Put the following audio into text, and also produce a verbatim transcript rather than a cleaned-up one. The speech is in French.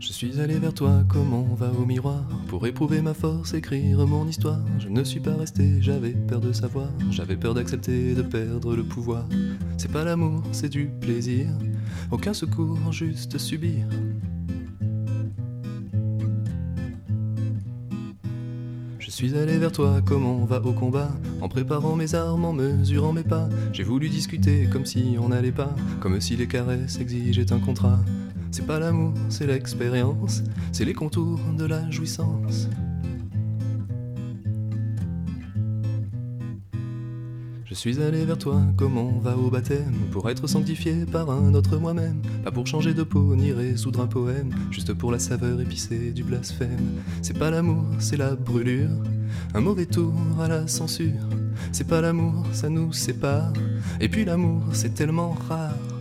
Je suis allé vers toi comme on va au miroir, pour éprouver ma force, écrire mon histoire. Je ne suis pas resté, j'avais peur de savoir, j'avais peur d'accepter de perdre le pouvoir. C'est pas l'amour, c'est du plaisir, aucun secours, juste subir. Je suis allé vers toi comme on va au combat, en préparant mes armes, en mesurant mes pas. J'ai voulu discuter comme si on n'allait pas, comme si les caresses exigeaient un contrat. C'est pas l'amour, c'est l'expérience, c'est les contours de la jouissance. Je suis allé vers toi comme on va au baptême, pour être sanctifié par un autre moi-même. Pas pour changer de peau ni résoudre un poème, juste pour la saveur épicée du blasphème. C'est pas l'amour, c'est la brûlure, un mauvais tour à la censure. C'est pas l'amour, ça nous sépare, et puis l'amour c'est tellement rare.